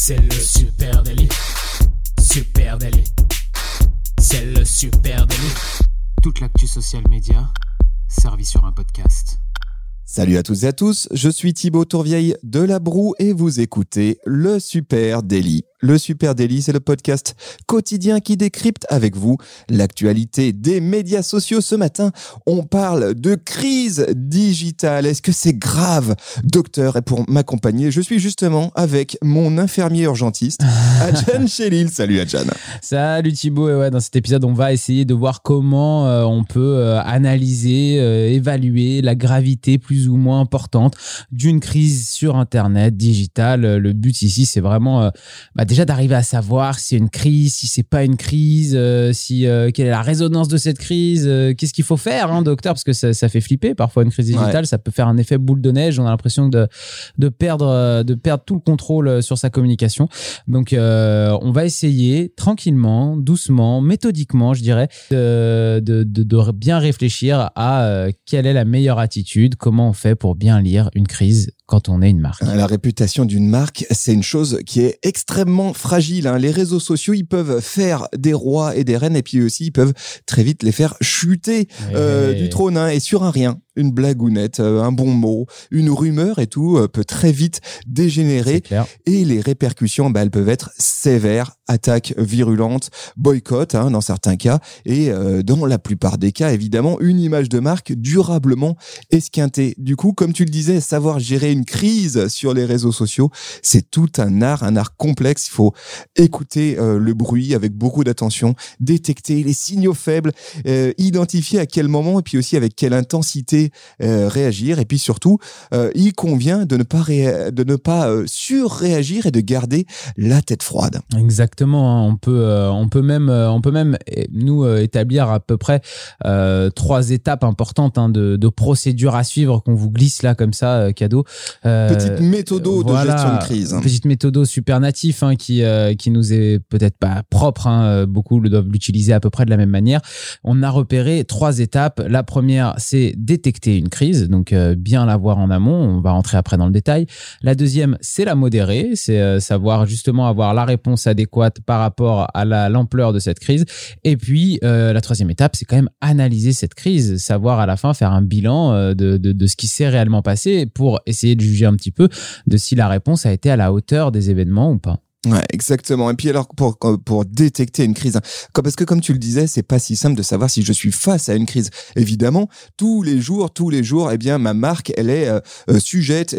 C'est le Super Daily. Super Daily. C'est le Super Daily. Toute l'actu social média servie sur un podcast. Salut à toutes et à tous, je suis Thibaut Tourvieille de La Broue et vous écoutez le Super Daily. Le Super Daily, c'est le podcast quotidien qui décrypte avec vous l'actualité des médias sociaux. Ce matin, on parle de crise digitale. Est-ce que c'est grave, docteur? Et pour m'accompagner, je suis justement avec mon infirmier urgentiste, Adjan Chelil. Salut Adjan. Salut Thibaut. Et ouais, dans cet épisode, on va essayer de voir comment on peut analyser, évaluer la gravité plus ou moins importante d'une crise sur Internet digitale. Le but ici, c'est vraiment déjà d'arriver à savoir si c'est une crise, si c'est pas une crise, quelle est la résonance de cette crise, qu'est-ce qu'il faut faire, docteur, parce que ça fait flipper parfois une crise digitale, ouais. Ça peut faire un effet boule de neige, on a l'impression de perdre tout le contrôle sur sa communication. Donc on va essayer tranquillement, doucement, méthodiquement, je dirais, de bien réfléchir à quelle est la meilleure attitude, comment on fait pour bien lire une crise quand on est une marque. La réputation d'une marque, c'est une chose qui est extrêmement fragile. Les réseaux sociaux, ils peuvent faire des rois et des reines, et puis aussi, ils peuvent très vite les faire chuter du trône. Et sur un rien, une blagounette, un bon mot, une rumeur et tout peut très vite dégénérer. Et les répercussions, elles peuvent être sévères. Attaques virulentes, boycott dans certains cas, et dans la plupart des cas, évidemment, une image de marque durablement esquintée. Du coup, comme tu le disais, savoir gérer une crise sur les réseaux sociaux, c'est tout un art complexe. Il faut écouter le bruit avec beaucoup d'attention, détecter les signaux faibles, identifier à quel moment et puis aussi avec quelle intensité réagir. Et puis surtout, il convient de ne pas surréagir et de garder la tête froide. Exactement. On peut même nous établir à peu près 3 étapes importantes de procédures à suivre qu'on vous glisse là comme ça, cadeau. Petite méthodo de gestion de crise. Petite méthodo super natif qui nous est peut-être pas propre. Beaucoup doivent l'utiliser à peu près de la même manière. On a repéré 3 étapes. La première, c'est détecter une crise, donc bien la voir en amont. On va rentrer après dans le détail. La deuxième, c'est la modérer, c'est savoir justement avoir la réponse adéquate par rapport à l'ampleur de cette crise. Et puis, la 3e étape, c'est quand même analyser cette crise, savoir à la fin faire un bilan de ce qui s'est réellement passé pour essayer de juger un petit peu de si la réponse a été à la hauteur des événements ou pas. Ouais, exactement. Et puis alors pour détecter une crise, parce que comme tu le disais, c'est pas si simple de savoir si je suis face à une crise. Évidemment, tous les jours, ma marque, elle est sujette,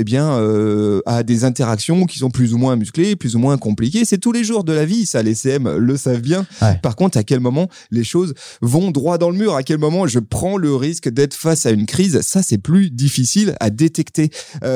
à des interactions qui sont plus ou moins musclées, plus ou moins compliquées. C'est tous les jours de la vie, ça. Les CM le savent bien. Ouais. Par contre, à quel moment les choses vont droit dans le mur? À quel moment je prends le risque d'être face à une crise? Ça, c'est plus difficile à détecter.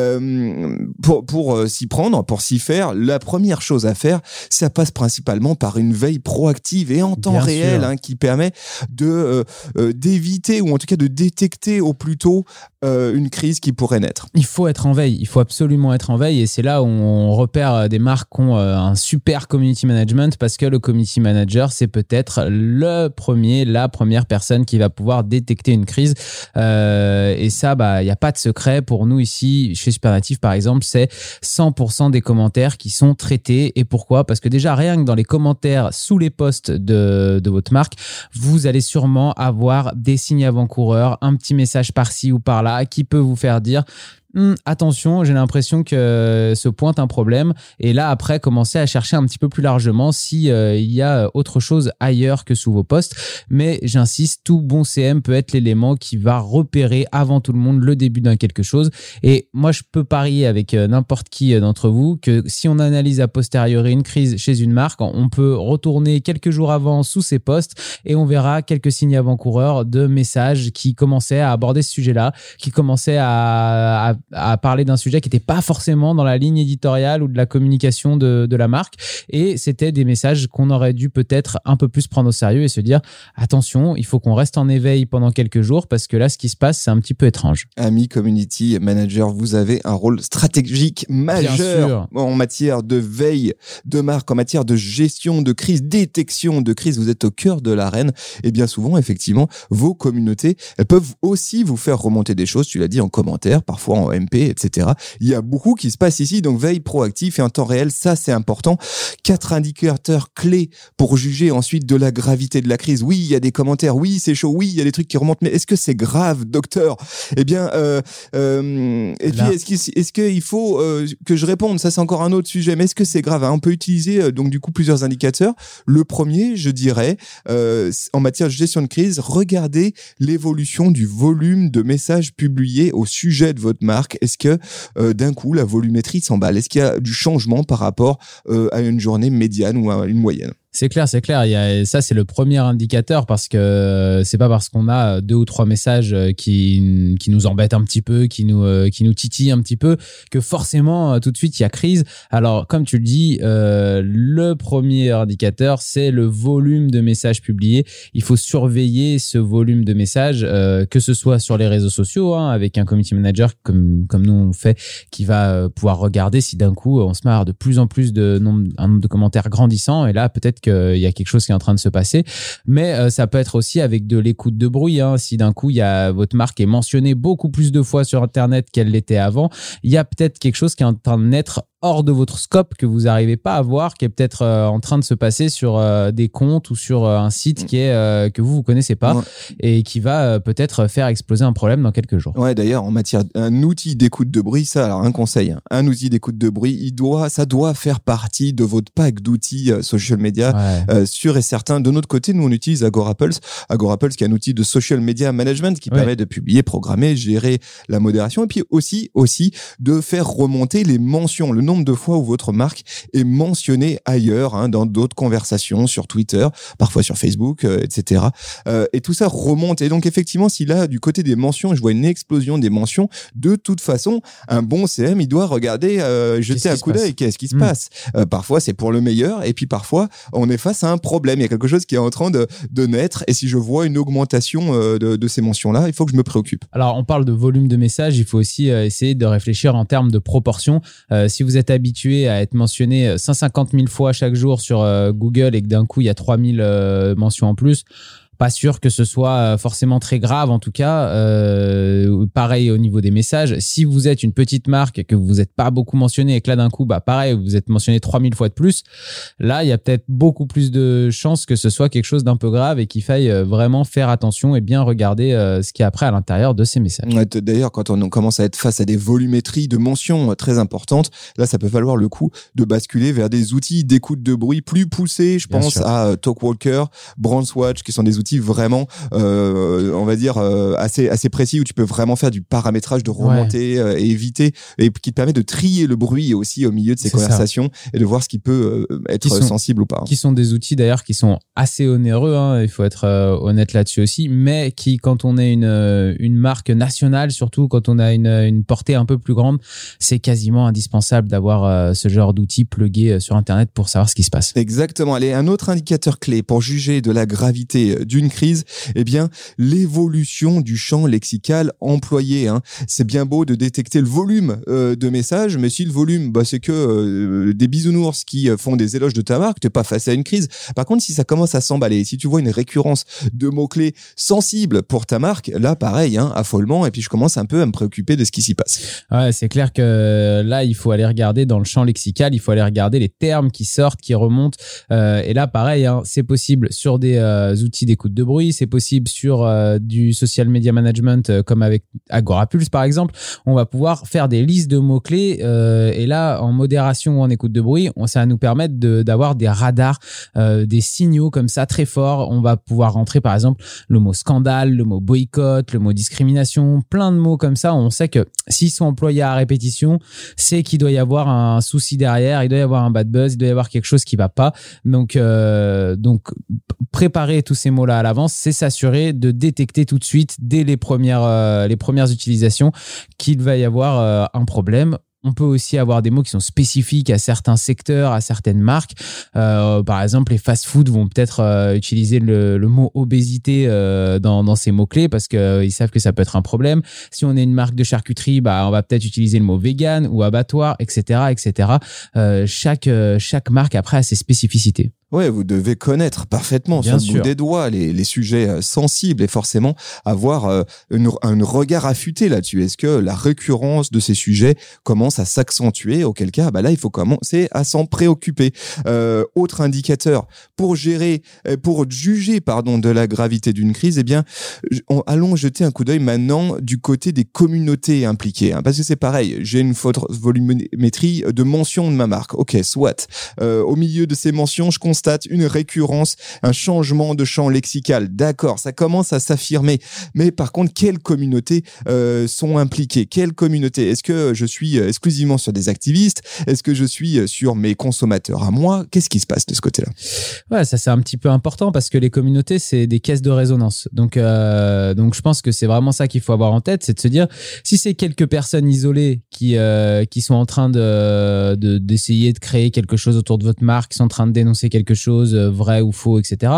Pour s'y prendre, pour s'y faire, la première chose à faire, ça passe principalement par une veille proactive et en temps réel qui permet d'éviter ou en tout cas de détecter au plus tôt une crise qui pourrait naître. Il faut être en veille, il faut absolument être en veille, et c'est là où on repère des marques qui ont un super community management, parce que le community manager, c'est peut-être la première personne qui va pouvoir détecter une crise, et ça, il n'y a pas de secret pour nous ici chez Supernatif par exemple, c'est 100% des commentaires qui sont traités. Et pourquoi? Parce que déjà, rien que dans les commentaires sous les posts de votre marque, vous allez sûrement avoir des signes avant-coureurs, un petit message par-ci ou par-là qui peut vous faire dire attention, j'ai l'impression que se pointe un problème. Et là, après, commencez à chercher un petit peu plus largement si il y a autre chose ailleurs que sous vos posts. Mais j'insiste, tout bon CM peut être l'élément qui va repérer avant tout le monde le début d'un quelque chose. Et moi, je peux parier avec n'importe qui d'entre vous que si on analyse a posteriori une crise chez une marque, on peut retourner quelques jours avant sous ses posts et on verra quelques signes avant-coureurs de messages qui commençaient à aborder ce sujet-là, qui commençaient à parler d'un sujet qui n'était pas forcément dans la ligne éditoriale ou de la communication de la marque, et c'était des messages qu'on aurait dû peut-être un peu plus prendre au sérieux et se dire attention, il faut qu'on reste en éveil pendant quelques jours parce que là ce qui se passe c'est un petit peu étrange. Amis community manager, vous avez un rôle stratégique majeur en matière de veille de marque, en matière de gestion de crise, détection de crise. Vous êtes au cœur de l'arène et bien souvent effectivement vos communautés, elles peuvent aussi vous faire remonter des choses, tu l'as dit, en commentaire, parfois MP, etc. Il y a beaucoup qui se passe ici, donc veille proactif et en temps réel, ça c'est important. 4 indicateurs clés pour juger ensuite de la gravité de la crise. Oui, il y a des commentaires, oui, c'est chaud, oui, il y a des trucs qui remontent, mais est-ce que c'est grave, docteur? Eh bien, et puis est-ce qu'il faut que je réponde? Ça c'est encore un autre sujet, mais est-ce que c'est grave? On peut utiliser donc du coup plusieurs indicateurs. Le premier, je dirais, en matière de gestion de crise, regardez l'évolution du volume de messages publiés au sujet de votre marque. Est-ce que d'un coup la volumétrie s'emballe? Est-ce qu'il y a du changement par rapport à une journée médiane ou à une moyenne? C'est clair. Ça, c'est le premier indicateur parce que c'est pas parce qu'on a 2 ou 3 messages qui nous embêtent un petit peu, qui nous titillent un petit peu, que forcément, tout de suite, il y a crise. Alors, comme tu le dis, le premier indicateur, c'est le volume de messages publiés. Il faut surveiller ce volume de messages, que ce soit sur les réseaux sociaux, avec un community manager comme nous on fait, qui va pouvoir regarder si d'un coup, on se marre de plus en plus un nombre de commentaires grandissant. Et là, peut-être qu'il y a quelque chose qui est en train de se passer, mais ça peut être aussi avec de l'écoute de bruit. Si d'un coup votre marque est mentionnée beaucoup plus de fois sur Internet qu'elle l'était avant, il y a peut-être quelque chose qui est en train de naître hors de votre scope que vous n'arrivez pas à voir, qui est peut-être en train de se passer sur des comptes ou sur un site qui est que vous connaissez pas et qui va peut-être faire exploser un problème dans quelques jours. Ouais, d'ailleurs, en matière d'un outil d'écoute de bruit, ça, alors un conseil, un outil d'écoute de bruit, ça doit faire partie de votre pack d'outils social media, sûr et certain. De notre côté, nous on utilise Agorapulse qui est un outil de social media management qui permet de publier, programmer, gérer la modération et puis aussi de faire remonter les mentions, le nombre de fois où votre marque est mentionnée ailleurs, dans d'autres conversations, sur Twitter, parfois sur Facebook, etc. Et tout ça remonte. Et donc effectivement, si là, du côté des mentions, je vois une explosion des mentions, de toute façon, un bon CM, il doit regarder, jeter un coup d'œil, qu'est-ce qui se passe. Parfois, c'est pour le meilleur, et puis parfois, on est face à un problème. Il y a quelque chose qui est en train de naître, et si je vois une augmentation de ces mentions-là, il faut que je me préoccupe. Alors, on parle de volume de messages, il faut aussi essayer de réfléchir en termes de proportion. Si vous êtes habitué à être mentionné 150 000 fois chaque jour sur Google et que d'un coup, il y a 3000 mentions en plus, pas sûr que ce soit forcément très grave, en tout cas. Pareil au niveau des messages. Si vous êtes une petite marque et que vous n'êtes pas beaucoup mentionné et que là, d'un coup, pareil, vous êtes mentionné 3000 fois de plus, là, il y a peut-être beaucoup plus de chances que ce soit quelque chose d'un peu grave et qu'il faille vraiment faire attention et bien regarder ce qu'il y a après à l'intérieur de ces messages. D'ailleurs, quand on commence à être face à des volumétries de mentions très importantes, là, ça peut valoir le coup de basculer vers des outils d'écoute de bruit plus poussés. Je pense à Talkwalker, Brandswatch, qui sont des outils vraiment on va dire assez précis où tu peux vraiment faire du paramétrage de remontée et éviter, et qui te permet de trier le bruit aussi au milieu de ces conversations et de voir ce qui peut être sensible ou pas. Qui sont des outils d'ailleurs qui sont assez onéreux, il faut être honnête là-dessus aussi, mais qui, quand on est une marque nationale, surtout quand on a une portée un peu plus grande, c'est quasiment indispensable d'avoir ce genre d'outils plugués sur Internet pour savoir ce qui se passe. Exactement. Allez, un autre indicateur clé pour juger de la gravité d'une crise, eh bien, l'évolution du champ lexical employé. C'est bien beau de détecter le volume de messages, mais si le volume, c'est que des bisounours qui font des éloges de ta marque, t'es pas face à une crise. Par contre, si ça commence à s'emballer, si tu vois une récurrence de mots-clés sensibles pour ta marque, là, pareil, affolement, et puis je commence un peu à me préoccuper de ce qui s'y passe. Ouais, c'est clair que là, il faut aller regarder dans le champ lexical, il faut aller regarder les termes qui sortent, qui remontent, et là, pareil, c'est possible sur des outils d'écoute de bruit, c'est possible sur du social media management comme avec Agorapulse par exemple. On va pouvoir faire des listes de mots-clés et là, en modération ou en écoute de bruit, ça va nous permettre d'avoir des radars, des signaux comme ça très forts. On va pouvoir rentrer par exemple le mot scandale, le mot boycott, le mot discrimination, plein de mots comme ça. On sait que s'ils sont employés à répétition, c'est qu'il doit y avoir un souci derrière, il doit y avoir un bad buzz, il doit y avoir quelque chose qui va pas. Donc préparer tous ces mots-là à l'avance, c'est s'assurer de détecter tout de suite, dès les premières utilisations, qu'il va y avoir un problème. On peut aussi avoir des mots qui sont spécifiques à certains secteurs, à certaines marques. Par exemple, les fast-food vont peut-être utiliser le mot obésité dans ces mots-clés parce qu'ils savent que ça peut être un problème. Si on est une marque de charcuterie, on va peut-être utiliser le mot vegan ou abattoir, etc., etc. Chaque marque après a ses spécificités. Ouais, vous devez connaître parfaitement Bien sur le bout des doigts les sujets sensibles et forcément avoir un regard affûté là-dessus. Est-ce que la récurrence de ces sujets commence à s'accentuer? Auquel cas, là, il faut commencer à s'en préoccuper. Autre indicateur pour juger, de la gravité d'une crise, eh bien, allons jeter un coup d'œil maintenant du côté des communautés impliquées, parce que c'est pareil. J'ai une forte volumétrie de mentions de ma marque. Ok, soit. Au milieu de ces mentions, je constate une récurrence, un changement de champ lexical. D'accord, ça commence à s'affirmer. Mais par contre, quelles communautés sont impliquées? Quelles communautés? Est-ce que je suis exclusivement sur des activistes? Est-ce que je suis sur mes consommateurs à moi? Qu'est-ce qui se passe de ce côté-là? Ouais, ça c'est un petit peu important parce que les communautés, c'est des caisses de résonance. Donc je pense que c'est vraiment ça qu'il faut avoir en tête, c'est de se dire, si c'est quelques personnes isolées qui sont en train d'essayer de créer quelque chose autour de votre marque, qui sont en train de dénoncer quelque chose, vrai ou faux, etc.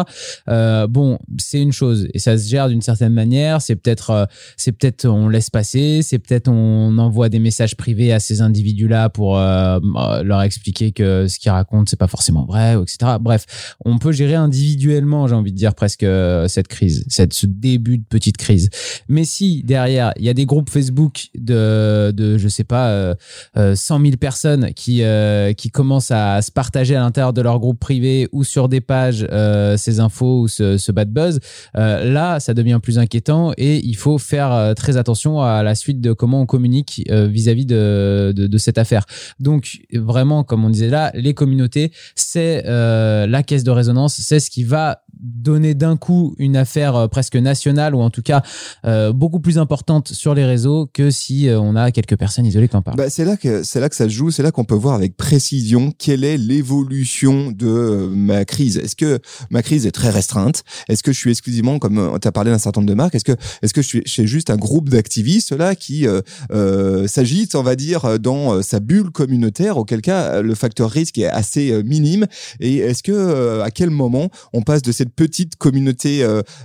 C'est une chose et ça se gère d'une certaine manière. C'est peut-être on laisse passer, c'est peut-être on envoie des messages privés à ces individus-là pour leur expliquer que ce qu'ils racontent c'est pas forcément vrai, etc. Bref, on peut gérer individuellement, j'ai envie de dire presque cette crise, ce début de petite crise. Mais si derrière il y a des groupes Facebook de je sais pas 100 000 personnes qui commencent à se partager à l'intérieur de leur groupe privé ou sur des pages ces infos ou ce bad buzz, là ça devient plus inquiétant et il faut faire très attention à la suite de comment on communique vis-à-vis de cette affaire. Donc vraiment, comme on disait là, les communautés, c'est la caisse de résonance, c'est ce qui va donner d'un coup une affaire presque nationale ou en tout cas beaucoup plus importante sur les réseaux que si on a quelques personnes isolées qui en parlent. C'est là que ça se joue, c'est là qu'on peut voir avec précision quelle est l'évolution de ma crise. Est-ce que ma crise est très restreinte? Est-ce que je suis exclusivement, comme tu as parlé d'un certain nombre de marques, est-ce que je suis chez juste un groupe d'activistes là qui s'agite, on va dire, dans sa bulle communautaire, auquel cas le facteur risque est assez minime? Et est-ce que à quel moment on passe de cette petite communauté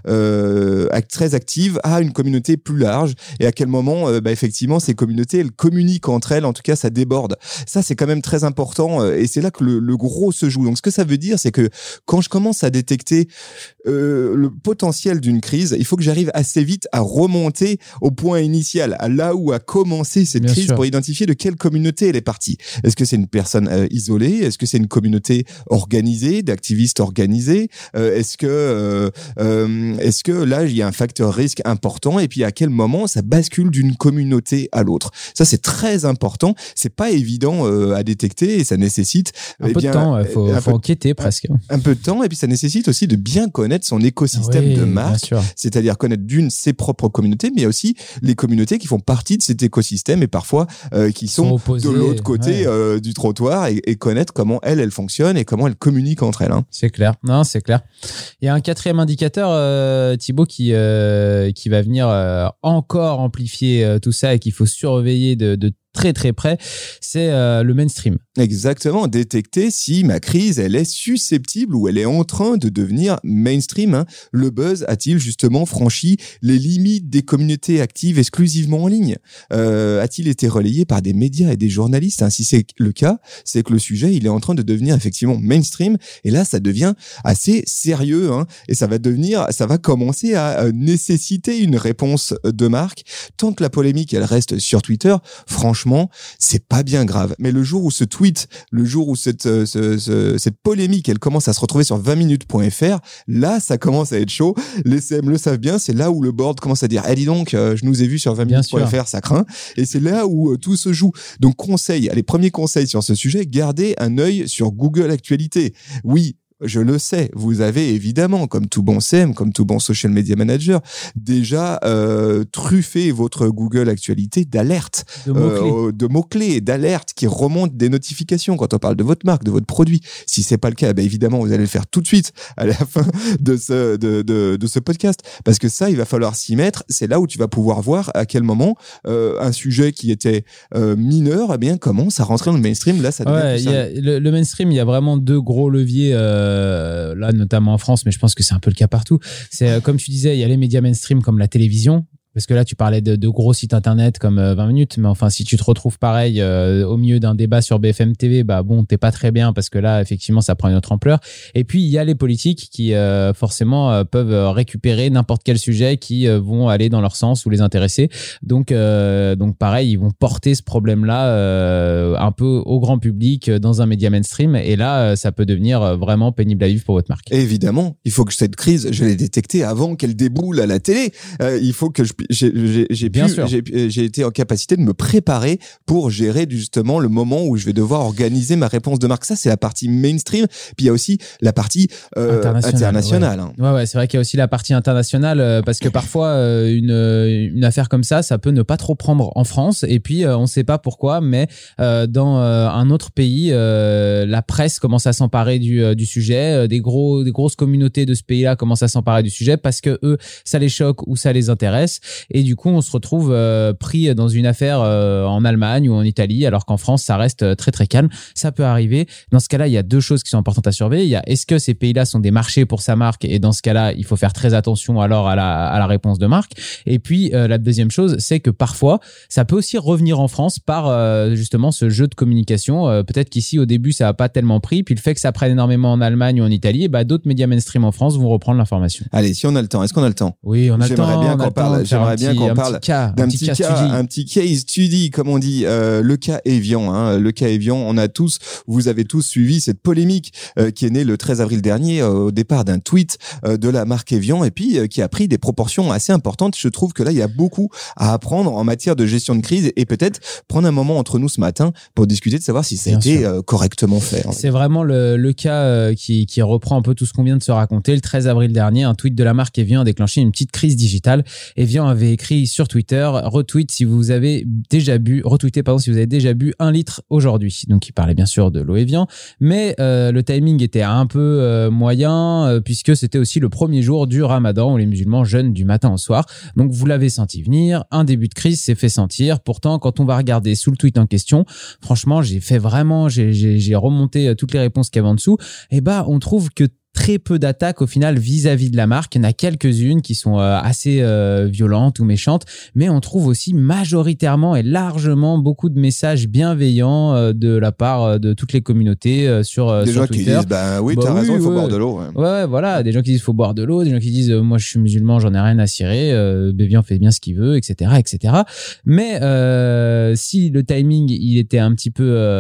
très active à une communauté plus large, et à quel moment effectivement ces communautés elles communiquent entre elles, en tout cas ça déborde. Ça c'est quand même très important et c'est là que le gros se joue. Donc ce que ça veut dire, c'est que quand je commence à détecter le potentiel d'une crise, il faut que j'arrive assez vite à remonter au point initial, à là où a commencé cette Bien crise, sûr. pour identifier de quelle communauté elle est partie. Est-ce que c'est une personne isolée? Est-ce que c'est une communauté organisée, d'activistes organisés? Est-ce que là il y a un facteur risque important, et puis à quel moment ça bascule d'une communauté à l'autre? Ça c'est très important, c'est pas évident à détecter et ça nécessite Un peu de temps, faut enquêter presque. un peu de temps, et puis ça nécessite aussi de bien connaître son écosystème Oui, de bien marque, sûr. c'est-à-dire connaître ses propres communautés, mais aussi les communautés qui font partie de cet écosystème et parfois qui sont opposés, de l'autre côté du trottoir, et connaître comment elles fonctionnent et comment elles communiquent entre elles. C'est clair. Non, c'est clair. Il y a un quatrième indicateur, Thibaut, qui va venir encore amplifier tout ça et qu'il faut surveiller de très très près, c'est le mainstream. Exactement, détecter si ma crise, elle est susceptible ou elle est en train de devenir mainstream. Le buzz a-t-il justement franchi les limites des communautés actives exclusivement en ligne? A-t-il été relayé par des médias et des journalistes? Si c'est le cas, c'est que le sujet, il est en train de devenir effectivement mainstream, et là, ça devient assez sérieux, et ça va commencer à nécessiter une réponse de marque. Tant que la polémique, elle reste sur Twitter, franchement, c'est pas bien grave. Mais le jour où ce tweet, le jour où cette polémique, elle commence à se retrouver sur 20minutes.fr, là, ça commence à être chaud. Les CM le savent bien, c'est là où le board commence à dire « Eh, dis donc, je nous ai vu sur 20minutes.fr, ça craint ». Et c'est là où tout se joue. Donc, premiers conseils sur ce sujet, gardez un œil sur Google Actualité. Oui, je le sais, vous avez évidemment, comme tout bon CM, comme tout bon social media manager, déjà truffé votre Google Actualité d'alertes, de mots-clés, d'alertes qui remontent des notifications quand on parle de votre marque, de votre produit. Si c'est pas le cas, évidemment, vous allez le faire tout de suite à la fin de ce podcast, parce que ça, il va falloir s'y mettre. C'est là où tu vas pouvoir voir à quel moment un sujet qui était mineur, commence à rentrer dans le mainstream. Là, ça devient plus sérieux. Le mainstream, il y a vraiment deux gros leviers. Là, notamment en France, mais je pense que c'est un peu le cas partout. C'est comme tu disais, il y a les médias mainstream comme la télévision, Parce que là, tu parlais de gros sites internet comme 20 minutes, mais enfin, si tu te retrouves pareil au milieu d'un débat sur BFM TV, bah bon, t'es pas très bien parce que là, effectivement, ça prend une autre ampleur. Et puis, il y a les politiques qui forcément peuvent récupérer n'importe quel sujet qui vont aller dans leur sens ou les intéresser. Donc pareil, ils vont porter ce problème-là un peu au grand public dans un média mainstream. Et là, ça peut devenir vraiment pénible à vivre pour votre marque. Et évidemment, il faut que cette crise, je l'ai détectée avant qu'elle déboule à la télé. Il faut que j'ai été en capacité de me préparer pour gérer justement le moment où je vais devoir organiser ma réponse de marque. Ça, c'est la partie mainstream. Puis il y a aussi la partie internationale. Ouais, c'est vrai qu'il y a aussi la partie internationale parce que parfois une affaire comme ça peut ne pas trop prendre en France. Et puis on ne sait pas pourquoi, mais dans un autre pays, la presse commence à s'emparer du sujet. Des grosses communautés de ce pays-là commencent à s'emparer du sujet parce que eux, ça les choque ou ça les intéresse. Et du coup, on se retrouve pris dans une affaire en Allemagne ou en Italie, alors qu'en France, ça reste très très calme. Ça peut arriver. Dans ce cas-là, il y a deux choses qui sont importantes à surveiller. Il y a est-ce que ces pays-là sont des marchés pour sa marque, et dans ce cas-là, il faut faire très attention alors à la réponse de marque. Et puis la deuxième chose, c'est que parfois, ça peut aussi revenir en France par justement ce jeu de communication. Peut-être qu'ici, au début, ça n'a pas tellement pris. Puis le fait que ça prenne énormément en Allemagne ou en Italie, d'autres médias mainstream en France vont reprendre l'information. Allez, si on a le temps, est-ce qu'on a le temps? Oui, on a le temps. J'aimerais bien qu'on parle d'un petit case study, comme on dit, le cas Evian. Le cas Evian, vous avez tous suivi cette polémique qui est née le 13 avril dernier au départ d'un tweet de la marque Evian et puis qui a pris des proportions assez importantes. Je trouve que là, il y a beaucoup à apprendre en matière de gestion de crise et peut-être prendre un moment entre nous ce matin pour discuter de savoir si ça a été correctement fait. C'est vraiment le cas qui reprend un peu tout ce qu'on vient de se raconter. Le 13 avril dernier, un tweet de la marque Evian a déclenché une petite crise digitale. Evian avait écrit sur Twitter, retweetez si vous avez déjà bu 1 litre aujourd'hui. Donc il parlait bien sûr de l'eau Evian, mais le timing était un peu moyen puisque c'était aussi le premier jour du Ramadan où les musulmans jeûnent du matin au soir. Donc vous l'avez senti venir, un début de crise s'est fait sentir. Pourtant, quand on va regarder sous le tweet en question, franchement, j'ai remonté toutes les réponses qu'il y avait en dessous. Et on trouve que très peu d'attaques au final vis-à-vis de la marque. Il y en a quelques-unes qui sont assez violentes ou méchantes, mais on trouve aussi majoritairement et largement beaucoup de messages bienveillants de la part de toutes les communautés sur Twitter. Des gens qui disent t'as raison, il faut boire de l'eau. Ouais, voilà, des gens qui disent faut boire de l'eau, des gens qui disent moi je suis musulman, j'en ai rien à cirer, Evian fait bien ce qu'il veut, etc. Mais si le timing il était un petit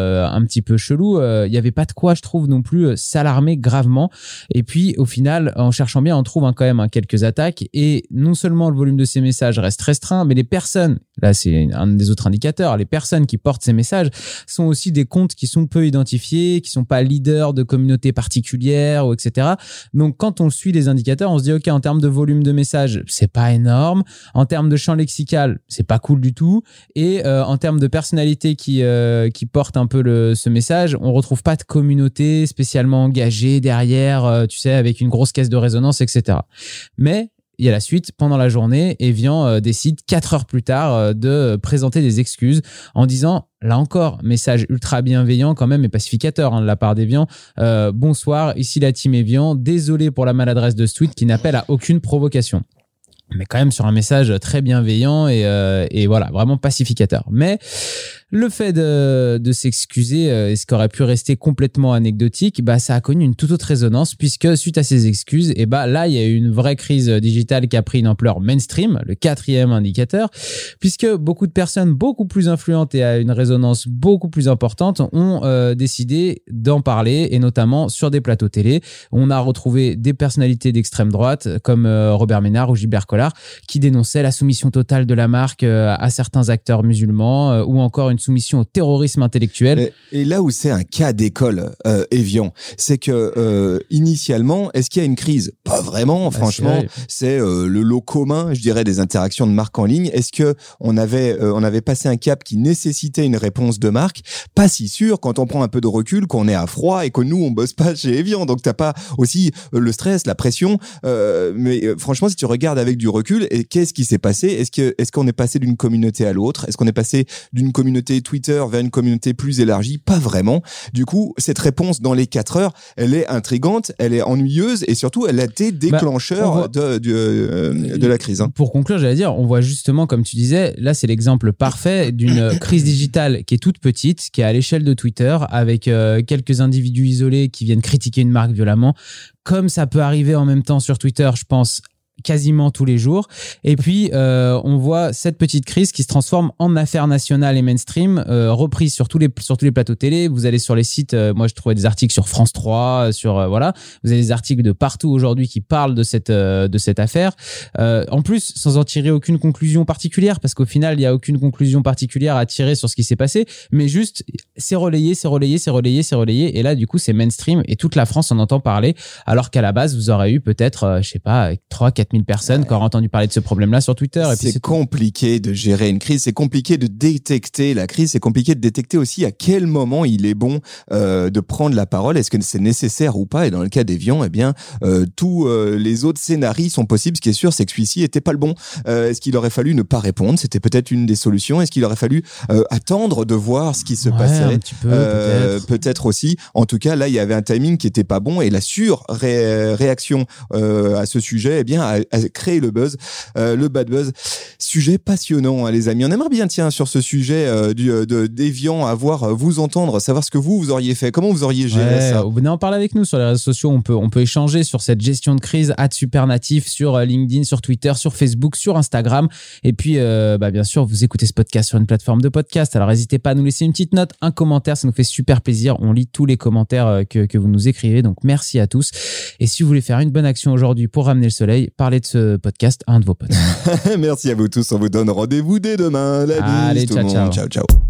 peu chelou, il y avait pas de quoi, je trouve, non plus s'alarmer gravement. Et puis, au final, en cherchant bien, on trouve quand même quelques attaques. Et non seulement le volume de ces messages reste restreint, mais les personnes, là c'est un des autres indicateurs, les personnes qui portent ces messages sont aussi des comptes qui sont peu identifiés, qui sont pas leaders de communautés particulières, ou etc. Donc, quand on suit les indicateurs, on se dit, OK, en termes de volume de messages, c'est pas énorme. En termes de champ lexical, c'est pas cool du tout. Et en termes de personnalité qui porte un peu ce message, on retrouve pas de communauté spécialement engagée derrière, tu sais, avec une grosse caisse de résonance, etc. Mais il y a la suite. Pendant la journée, Evian décide 4 heures plus tard de présenter des excuses en disant, là encore, message ultra bienveillant quand même et pacificateur de la part d'Evian. Bonsoir, ici la team Evian. Désolé pour la maladresse de ce tweet qui n'appelle à aucune provocation. Mais quand même sur un message très bienveillant et voilà, vraiment pacificateur. Mais le fait de s'excuser et ce qui aurait pu rester complètement anecdotique, ça a connu une toute autre résonance puisque suite à ces excuses, là, il y a eu une vraie crise digitale qui a pris une ampleur mainstream, le 4e indicateur, puisque beaucoup de personnes beaucoup plus influentes et à une résonance beaucoup plus importante ont décidé d'en parler et notamment sur des plateaux télé. On a retrouvé des personnalités d'extrême droite comme Robert Ménard ou Gilbert Collard qui dénonçaient la soumission totale de la marque à certains acteurs musulmans ou encore une soumission au terrorisme intellectuel. Et là où c'est un cas d'école, Evian, c'est que initialement, est-ce qu'il y a une crise? Pas vraiment, franchement. C'est le lot commun, je dirais, des interactions de marque en ligne. Est-ce que on avait passé un cap qui nécessitait une réponse de marque? Pas si sûr quand on prend un peu de recul, qu'on est à froid et que nous on bosse pas chez Evian, donc t'as pas aussi le stress, la pression. Mais franchement, si tu regardes avec du recul, et qu'est-ce qui s'est passé? Est-ce qu'on est passé d'une communauté à l'autre? Est-ce qu'on est passé d'une communauté communauté Twitter vers une communauté plus élargie? Pas vraiment. Du coup, cette réponse dans les 4 heures, elle est intrigante, elle est ennuyeuse et surtout, elle a été déclencheur de la crise. Pour conclure, j'allais dire, on voit justement, comme tu disais, là, c'est l'exemple parfait d'une crise digitale qui est toute petite, qui est à l'échelle de Twitter, avec quelques individus isolés qui viennent critiquer une marque violemment, comme ça peut arriver en même temps sur Twitter, je pense, quasiment tous les jours. Et puis, on voit cette petite crise qui se transforme en affaire nationale et mainstream, reprise sur tous les plateaux télé. Vous allez sur les sites, moi je trouvais des articles sur France 3, voilà. Vous avez des articles de partout aujourd'hui qui parlent de cette affaire. En plus, sans en tirer aucune conclusion particulière, parce qu'au final, il n'y a aucune conclusion particulière à tirer sur ce qui s'est passé, mais juste, c'est relayé. Et là, du coup, c'est mainstream et toute la France en entend parler, alors qu'à la base, vous aurez eu peut-être, 3-4 000 personnes qui auraient entendu parler de ce problème-là sur Twitter. Et puis c'est compliqué de gérer une crise, c'est compliqué de détecter la crise, c'est compliqué de détecter aussi à quel moment il est bon de prendre la parole, est-ce que c'est nécessaire ou pas, et dans le cas d'Evian, eh bien, tous les autres scénarios sont possibles. Ce qui est sûr, c'est que celui-ci était pas le bon. Est-ce qu'il aurait fallu ne pas répondre? C'était peut-être une des solutions. Est-ce qu'il aurait fallu attendre de voir ce qui se passait? Un petit peu, peut-être aussi. En tout cas, là, il y avait un timing qui était pas bon, et la réaction à ce sujet, eh bien, a créé le buzz, le bad buzz. Sujet passionnant, hein, les amis. On aimerait bien, tiens, sur ce sujet d'Evian, vous entendre, savoir ce que vous auriez fait, comment vous auriez géré ça. Venez en parler avec nous sur les réseaux sociaux. On peut échanger sur cette gestion de crise @supernatif sur LinkedIn, sur Twitter, sur Facebook, sur Instagram. Et puis, bien sûr, vous écoutez ce podcast sur une plateforme de podcast. Alors, n'hésitez pas à nous laisser une petite note, un commentaire. Ça nous fait super plaisir. On lit tous les commentaires que vous nous écrivez. Donc, merci à tous. Et si vous voulez faire une bonne action aujourd'hui pour ramener le soleil, parlez de ce podcast à un de vos potes. Merci à vous tous. On vous donne rendez-vous dès demain. La bise, allez, tout le monde. ciao. Ciao, ciao.